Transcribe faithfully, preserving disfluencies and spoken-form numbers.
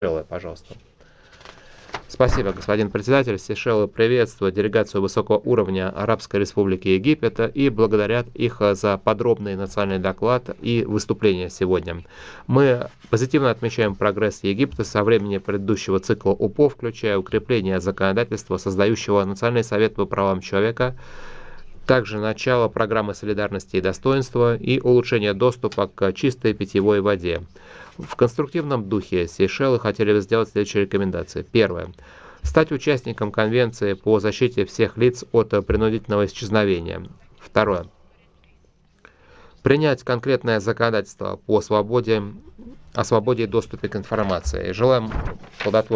Сейшелы, пожалуйста. Спасибо, господин председатель. Сейшелы приветствуют делегацию высокого уровня Арабской Республики Египет и благодарят их за подробный национальный доклад и выступление сегодня. Мы позитивно отмечаем прогресс Египта со времени предыдущего цикла УПО, включая укрепление законодательства, создающего Национальный совет по правам человека, также начало программы солидарности и достоинства и улучшение доступа к чистой питьевой воде. В конструктивном духе Сейшелы хотели бы сделать следующие рекомендации. Первое. Стать участником Конвенции по защите всех лиц от принудительного исчезновения. Второе. Принять конкретное законодательство по свободе, о свободе и доступе к информации. Желаем плодотворного